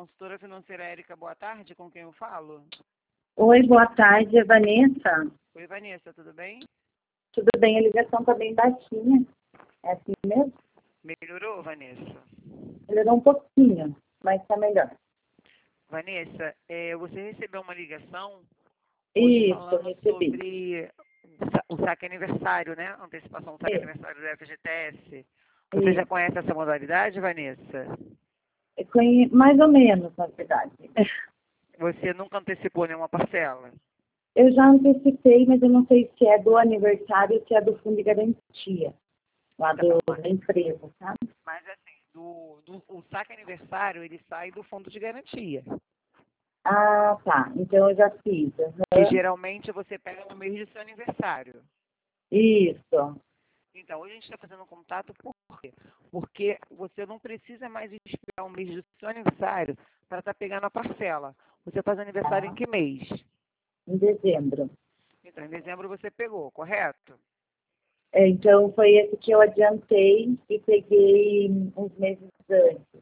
Consultora financeira Érica, boa tarde, com quem eu falo? Oi, boa tarde, é Vanessa. Oi, Vanessa, tudo bem? Tudo bem? A ligação está bem baixinha. É assim mesmo? Melhorou, Vanessa? Melhorou um pouquinho, mas está melhor. Vanessa, você recebeu uma ligação hoje Isso, falando recebi. sobre o saque aniversário, né? Antecipação do saque É, aniversário do FGTS. Você já conhece essa modalidade, Vanessa? mais ou menos, na verdade. Você nunca antecipou nenhuma parcela? Eu já antecipei, mas eu não sei se é do aniversário ou se é do fundo de garantia, lá da empresa, sabe? Mas assim, o saque aniversário, ele sai do fundo de garantia. Ah, tá. Então eu já fiz. Que Aham. geralmente você pega no mês do seu aniversário. Isso. Então, hoje a gente está fazendo um contato por quê? Porque você não precisa mais esperar o mês do seu aniversário para estar pegando a parcela. Você faz aniversário em Tá. que mês? Em dezembro. Então, em dezembro você pegou, correto? Então foi esse que eu adiantei e peguei uns meses antes.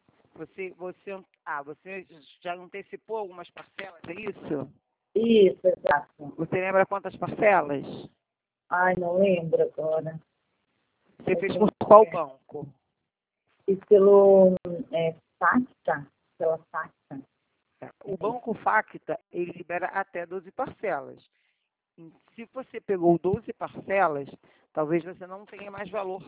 Você já antecipou algumas parcelas, é isso? Isso, exato. Você lembra quantas parcelas? Ai, não lembro agora. Você Eu fez tenho por que qual ver. banco? Fiz pelo Facta, pela Facta. O Banco Facta, ele libera até 12 parcelas. Se você pegou 12 parcelas, talvez você não tenha mais valor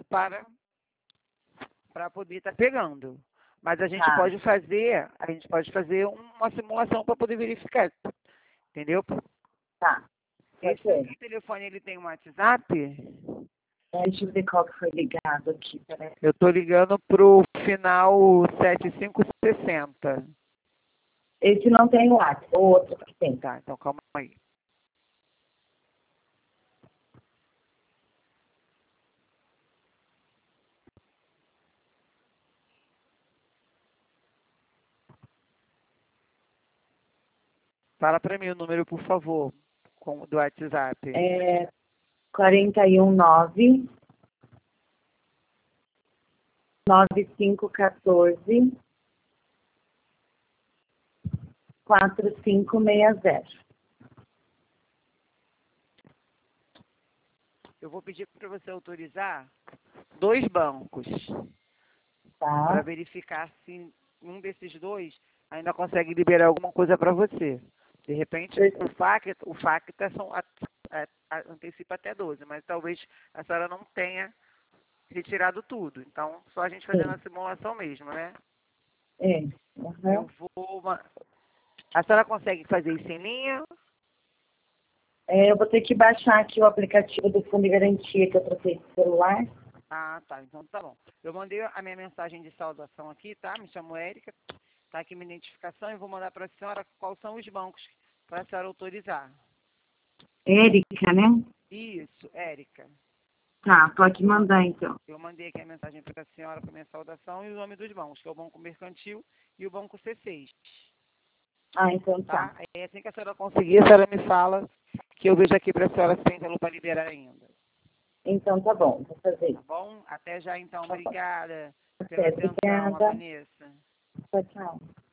para poder estar pegando. Mas Tá, a gente pode fazer uma simulação para poder verificar, entendeu? tá. Pode ser. Esse telefone ele tem um WhatsApp? Deixa eu ver qual que foi ligado aqui, peraí. Eu estou ligando pro final 7560. Esse não tem WhatsApp, o outro que tem. Tá, então calma aí. Fala para mim o número, por favor, do WhatsApp. É 419 9514 4560. Eu vou pedir para você autorizar 2 bancos para Tá? verificar se um desses 2 ainda consegue liberar alguma coisa para você. De repente, o FACTA antecipa até 12, mas talvez a senhora não tenha retirado tudo. Então, só a gente fazendo Sim. a simulação mesmo, né? É. Eu Uhum. vou. A senhora consegue fazer isso em linha? Eu vou ter que baixar aqui o aplicativo do Fundo de Garantia que eu troquei de celular. Ah, tá. Então tá bom. Eu mandei a minha mensagem de saudação aqui, tá? Me chamo Érica. Tá aqui minha identificação e vou mandar para a senhora quais são os bancos para a senhora autorizar. Érica, né? Isso, Érica. Tá, pode Eu, mandar então. eu mandei aqui a mensagem para a senhora com a minha saudação e o nome dos bancos, que é o Banco Mercantil e o Banco C6, Ah, então tá. tá? Aí assim que a senhora conseguir, a senhora me fala que eu vejo aqui para a senhora se tem valor para liberar ainda. Então tá bom, vou fazer Tá isso. bom? Até já então. Tá bom. Obrigada pela Até, atenção, a obrigada. Vanessa. Tchau, tchau.